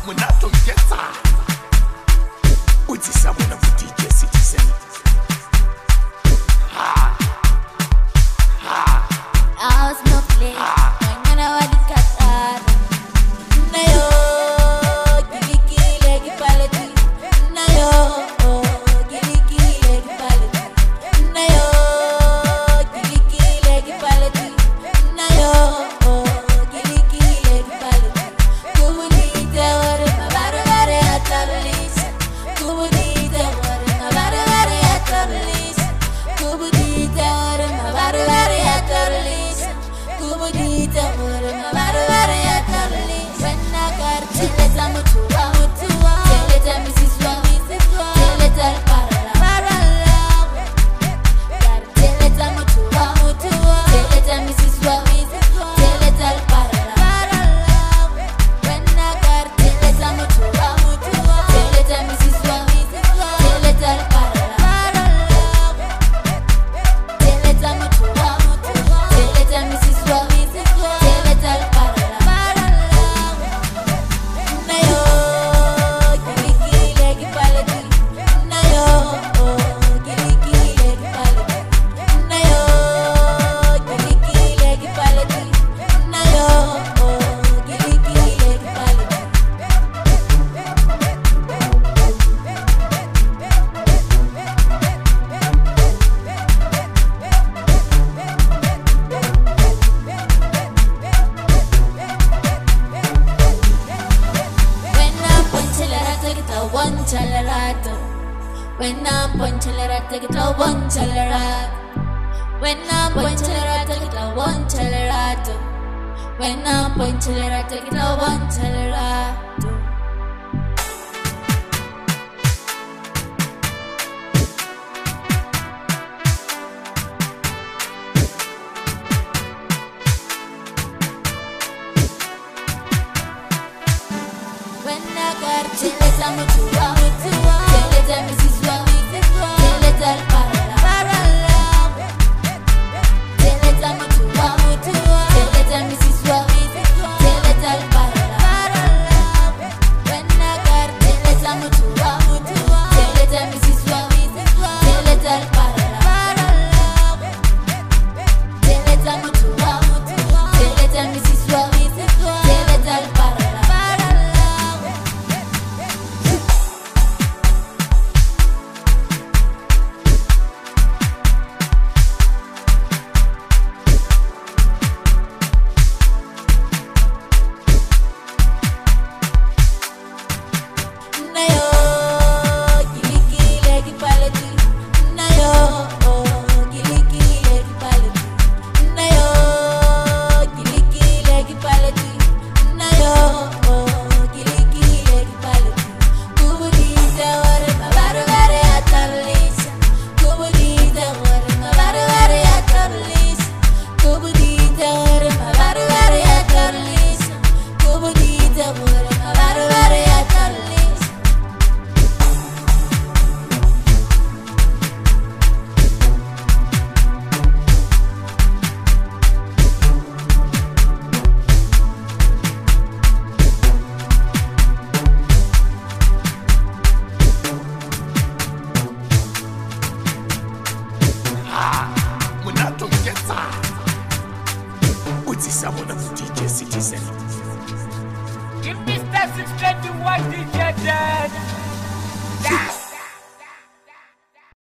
Munato Geta. Uti Sabuna DJ Citizen. I was no play. I'm gonna want to cut out. Nayo, giliki legi paleti. Nayo, giliki legi paleti. Nayo, giliki legi paleti. Nayo, giliki legi paleti. Kumuni teware mabare bare atalis. Kumuni teware mabare bare atalis. Kumuni teware mabare bare atalis. Kumudita murma barabara ya Carlis. When I got teleta mutua mutua, teleta Mrs. Wami setua, teleta parala parala. Got teleta mutua mutua, teleta Mrs. Wami setua, teleta parala parala. When I got teleta mutua mutua, teleta Mrs. Wami setua, teleta parala parala. Teleta mutua mutua, teleta Mrs. Wami. One chalerato, when I'm one chalerato, take it all one chalerato. When I'm one chalerato, take it all one chalerato. When I'm one chalerato, take it all one chalerato. Teleta mutua mutua, teleta Mrs. Wami setua, teleta parala parala. Teleta mutua mutua, teleta Mrs. Wami setua, teleta parala parala. When I got teleta mutua mutua, teleta Mrs. Wami setua, teleta parala parala. Teleta mutua mutua, teleta Mrs. Wami setua, teleta parala. Munato Geta. Uti Sabuna DJ Citizen. Give me that 621 DJ dead.